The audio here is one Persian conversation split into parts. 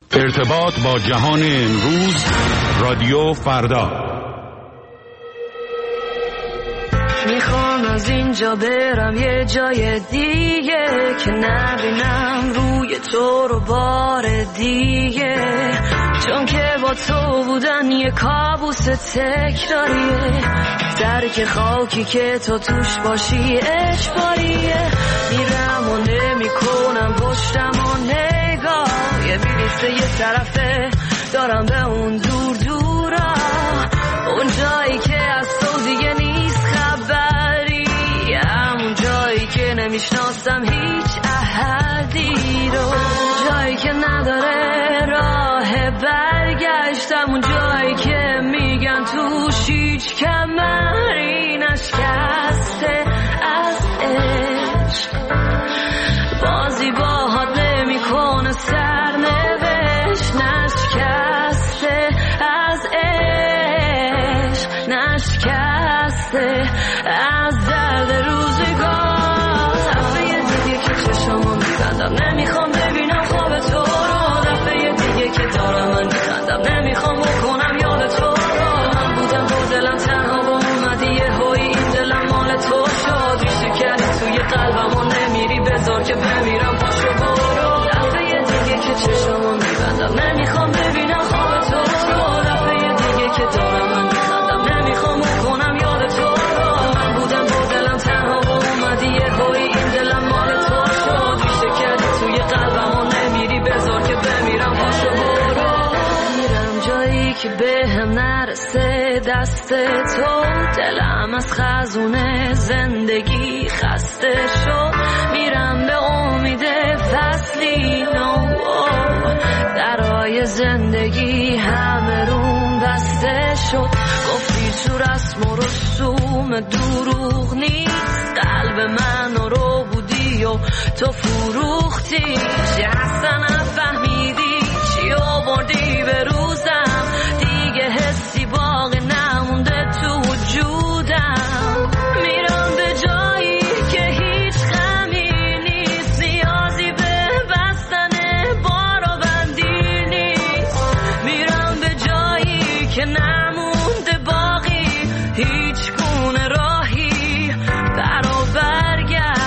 ارتباط با جهان امروز، رادیو فردا. میخوام از اینجا برم یه جای دیگه که نبینم روی تو رو بار دیگه، چون که با تو بودن یه کابوس تکراریه، درک خاکی که تو توش باشی اجباریه. میرم و نمی کنم پشتم و نگاه، یه بلیت یه طرفه دارم به اون دور دورا، اون جایی که از تو دیگه نیست خبری، همون جایی که نمیشناسم هیچ احدی رو، جایی که نداره راه برگشت، همون جایی که میگن توش هیچ کمری نشکسته از عشق، بازی باهات نمیکنه سرنوشت، نشکسته از عشق، نشکسته از درد روزگار. دفعه دیگه که چشمو میبندم نمیخوام ببینم خواب تو رو، دفعه دیگه که دارم من میخندم نمیخوام بکنم یاد تو رو، من بودم با دلم تنها با اومدی یه هایی این دلم مال تو شد، ریشه کردی توی قلبم و نمیری بذار که بمیرم پاشو برو. دفعه دیگه که چشمو میبندم نمیخوام ببینم خواب تو رو، دفعه دیگه که دارم من میخندم نمیخوام بکنم یاد تو رو، من بودم با دلم تنها با اومدی یه هایی این دلم مال تو شد، ریشه کردی توی قلبم و نمیری بذار که بمیرم پاشو برو. میرم جایی که بهم نرسه دست تو، دلم از خزونه زندگی خسته شد، میرم به امید فصلی نو، درای زندگی همه روم بسته شد، گفتی تو رسم و رسوم دروغ نیست، قلب من رو بودی و تو فروختی، چی اصلا نفهمیدی چی آوردی به روزم، دیگه حسی باقی نمونده تو وجودم، میرم به جایی که هیچ غمی نیست، نیازی به بستن بار و بندی نیست، میرم به جایی که نمونده باقی هیچ گونه راهی برا برگرد.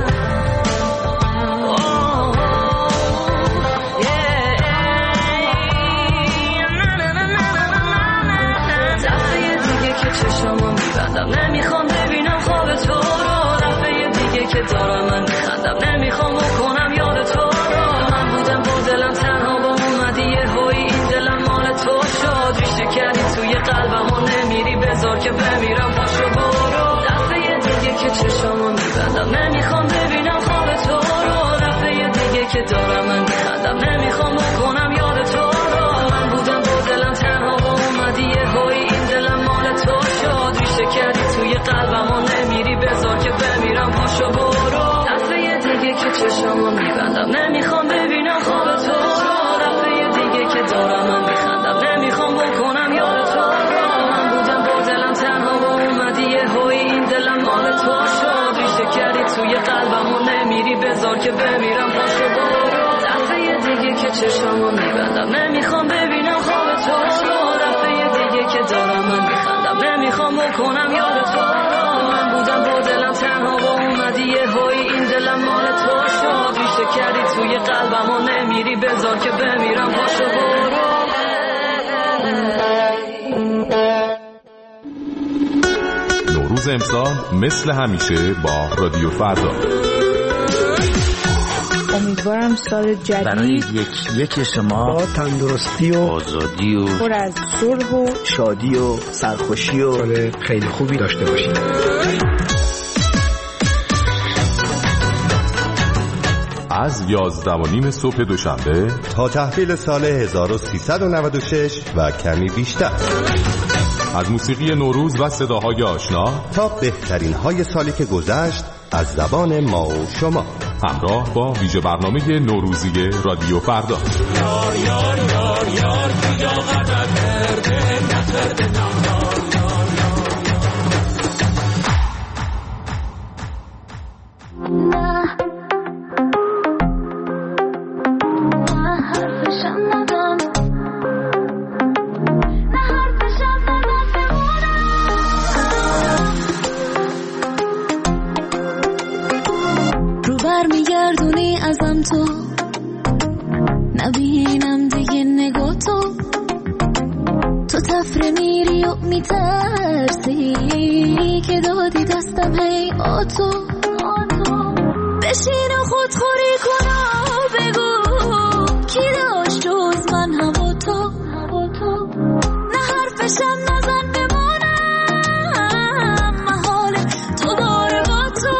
چشمو میبندم نمیخوام ببینم خواب تو رو، دفعه دیگه که دارم من میخندم نمیخوام بکنم یاد تو رو، من بودم با دلم تنها با اومدی یه هایی این دلم مال تو شد، ریشه کردی توی قلبم و نمیری بذار که بمیرم پاشو برو. دفعه دیگه که چشمو میبندم نمیخوام ببینم خواب تو رو، دفعه دیگه که دارم من میخندم نمیخوام بکنم یاد تو رو، من بودم با دلم تنها با اومدی یه هایی این دلم مال تو شد، ریشه کردی توی قلبم و نمیری بذار که بمیرم پاشو برو. دفعه دیگه که چشمو میبندم نمیخوام ببینم خواب تو رو، دفعه دیگه که دارم من میخندم نمیخوام بکنم یاد تو رو، من بودم با دلم تنها و اومدی یه هایی این دلم مال تو شد، ریشه کردی توی قلبم و نمیری بذار که بمیرم پاشو برو. دفعه دیگه که چشمو میبندم نمیخوام ببینم خواب تو رو، دفعه دیگه که دارم من میخندم نمیخوام بکنم یاد تو رو، من بودم با دلم تنها و اومدی یه هایی این دلم مال تو شد، ریشه کردی توی قلبم و نمیری بذار که بمیرم پاشو برو. نوروز امسال مثل همیشه با رادیو فردا. امیدوارم سال جدید برای یک شما با تندرستی و آزادی و پر از صلح و شادی و سرخوشی و سال خیلی خوبی داشته باشید. از 11:30 صبح دوشنبه تا تحویل سال 1396 و کمی بیشتر، از موسیقی نوروز و صداهای آشنا تا بهترین های سالی که گذشت از زبان ما و شما، همراه با ویژه برنامه نوروزی رادیو فردا. یار یار یار یار یا قدر کرده نکرده نام حرفشم ندارم تو، نبینم دیگه نگاه تو تفره میری و میترسی که دادی دستم هی آتو بشین و خودخوری کن و بگو کی داشت جز من هوا تو نه حرفشم نزن بمانم محال دوباره با تو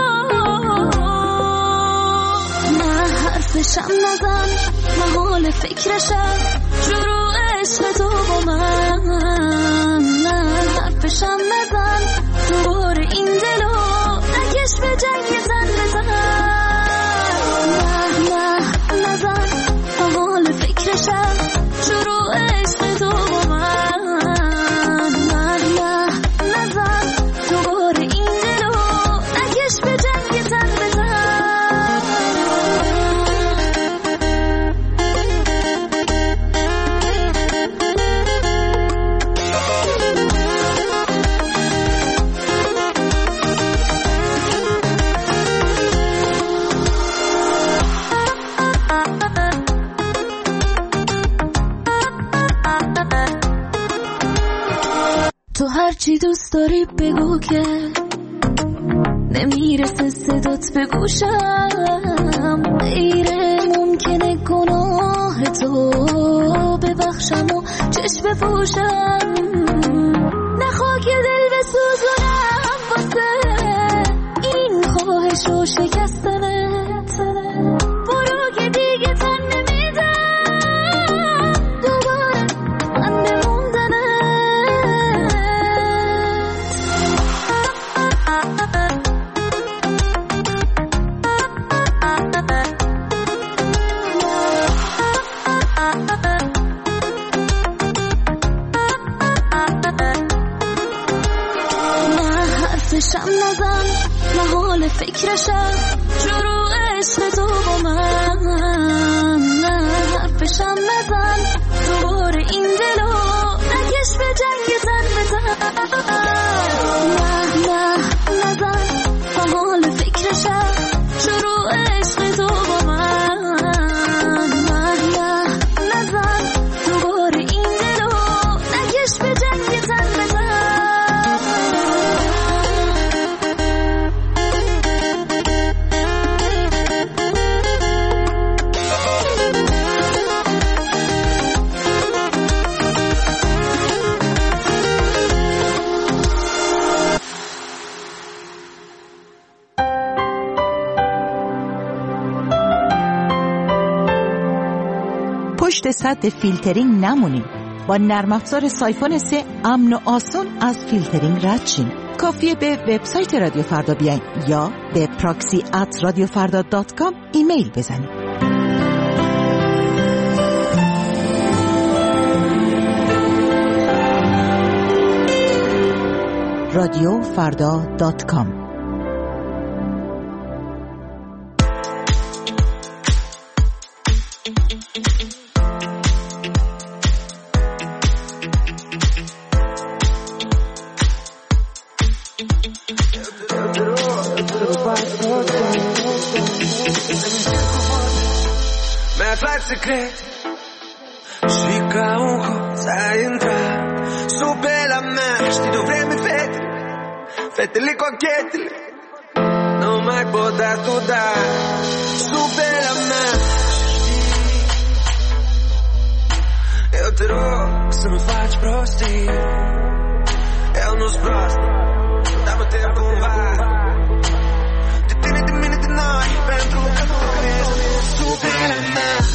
نه حرفشم نزن محال فکرشم شروع عشق تو با من نه حرفشم نزن دوباره این دلو نکش به جنگ زن بزن نه نزن محال فکرشم شروع عشق تو با من نه نزن دوباره این دلو نکش به جنگ زن بزن تو هرچی دوست داری بگو که نمیرسه صدات به گوشم غیره ممکنه گناه تو ببخشم و چشم بپوشم نخوا که دل بسوزونم واسه این خواهش و شکستنت برو که دیگه تن نمیدم دوباره من بموندنت حرفشم نزن محال فکرشم شروع عشق تو با من نه حرفشم نزن دوباره این دلو نکش به جنگ زن بزن نه نزن محال فکرشم شروع عشق تو با من نه نزن دوباره این دلو نکش به جنگ زن بزن پشت سد فیلترینگ نمونید. با نرم افزار سایفون 3 امن و آسان از فیلترینگ رد شین. کافیه به وبسایت رادیو فردا بیاین یا به proxy@radiofarda.com ایمیل بزنید. radiofarda.com Secreto, fica cosa a entrar su bella mais ti dovremmo fetele coquetele não mais poder estudar su bella mais eu te rogo se não faz prostinho eu nos próximo dá-me tempo vai de mim de nós dentro do cabeça su bella mais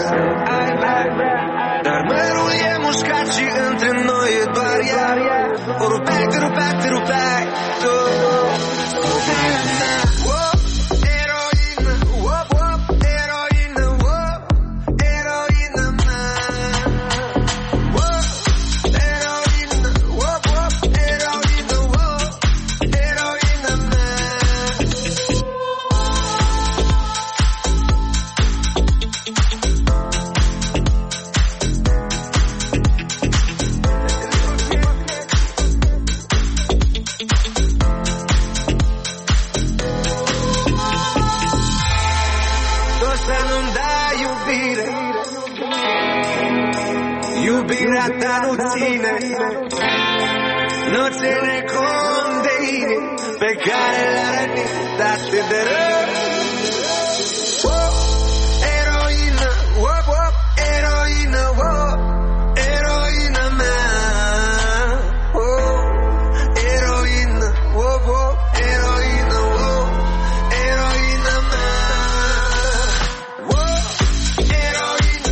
Dar mărul e mușcat și între noi e doar ea Or back to the back to the back. Non se ne condeni, peccare la ranita te darò. Eroina, eroina, eroina man. Eroina, eroina, eroina man. Eroina,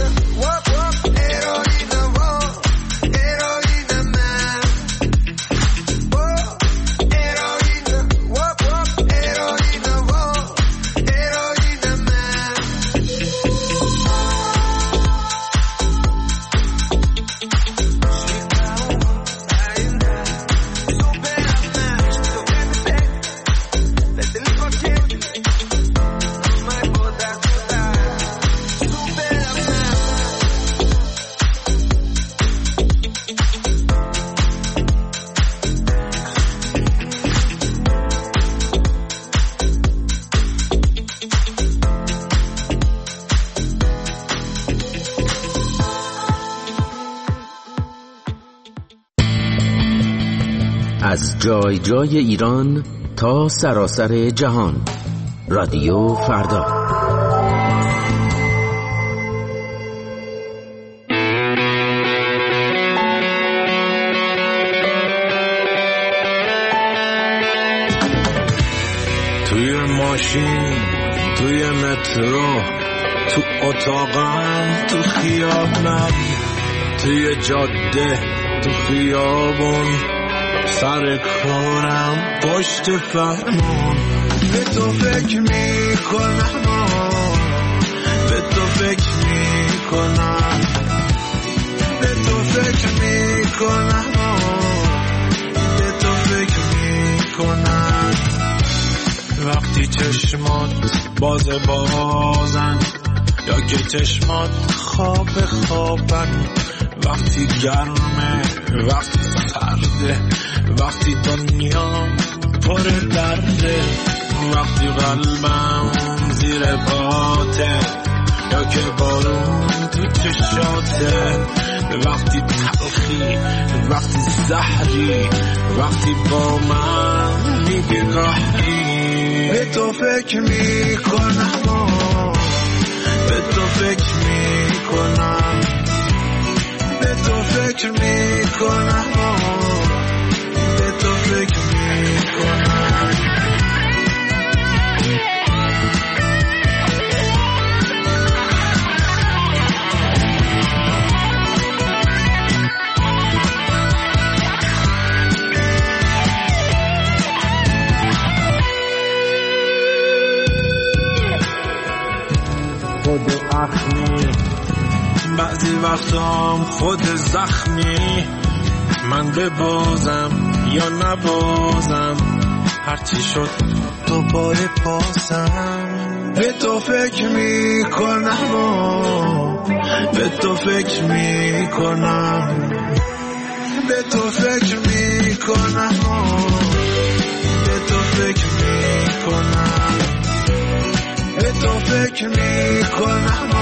از جای جای ایران تا سراسر جهان. رادیو فردا. توی ماشین، توی مترو، تو اتاقم، تو خیابونم، توی جاده، تو خیابون، سر کارم، پشت فرمون. به تو فکر میکنم، به تو فکر میکنم، به تو فکر میکنم، به تو فکر میکنم. وقتی چشمات بازن یا که چشمات خوابن، وقتی گرمه، وقتی سرده، وقتی دنیا پر درده، وقتی قلبم زیر پاته یا که بارون تو چشاته، وقتی تلخی، وقتی زهری، وقتی با من میگی راهی. به تو فکر میکنم، به تو فکر میکنم، به تو فکر میکنم، به تو فکر میکنم. خود اخمی، بعضی وقتام خود زخمی، من ببازم یا نبازم، هرچی شد دوباره پاسم. به تو فکر میکنم، به تو فکر میکنم، به تو فکر میکنم، به تو فکر میکنم، به تو فکر میکنم،